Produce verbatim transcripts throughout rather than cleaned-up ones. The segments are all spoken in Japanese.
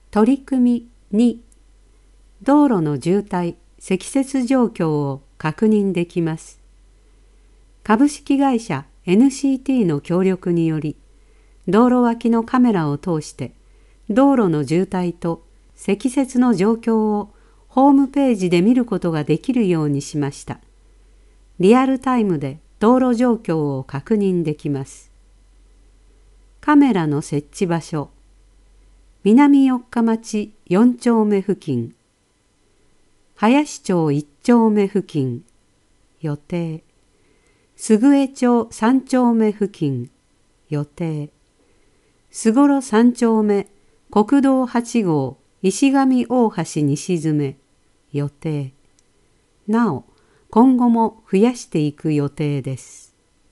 取り組みに、道路の渋滞・積雪状況を確認できます。株式会社 エヌシーティー の協力により、道路脇のカメラを通して道路の渋滞と積雪の状況をホームページで見ることができるようにしました。リアルタイムで道路状況を確認できます。カメラの設置場所、南四日町よん丁目付近、林町いち丁目付近、予定。菅江町さん丁目付近、予定。菅呂さん丁目国道はち号石上大橋西詰、予定。なお、今後も増やしていく予定です。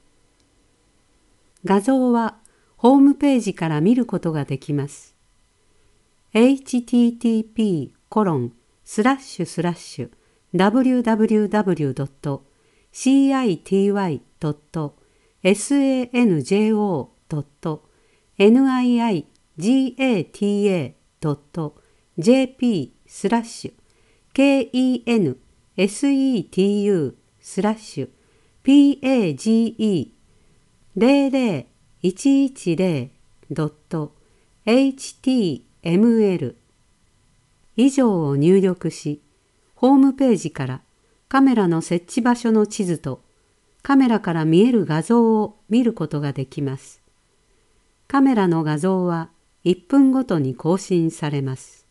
画像はホームページから見ることができます。エイチティーティーピーコロンスラッシュスラッシュダブリューダブリューダブリュードットシーアイティーワイドットエスエーエヌジェーオードットニイアイジーエーティーエードットジェーピースラッシュケーイーエヌエスイーティーユースラッシュピーエージーイーゼロゼロいちいちゼロドットエイチティーエムエル 以上を入力し、ホームページからカメラの設置場所の地図とカメラから見える画像を見ることができます。カメラの画像はいっぷんごとに更新されます。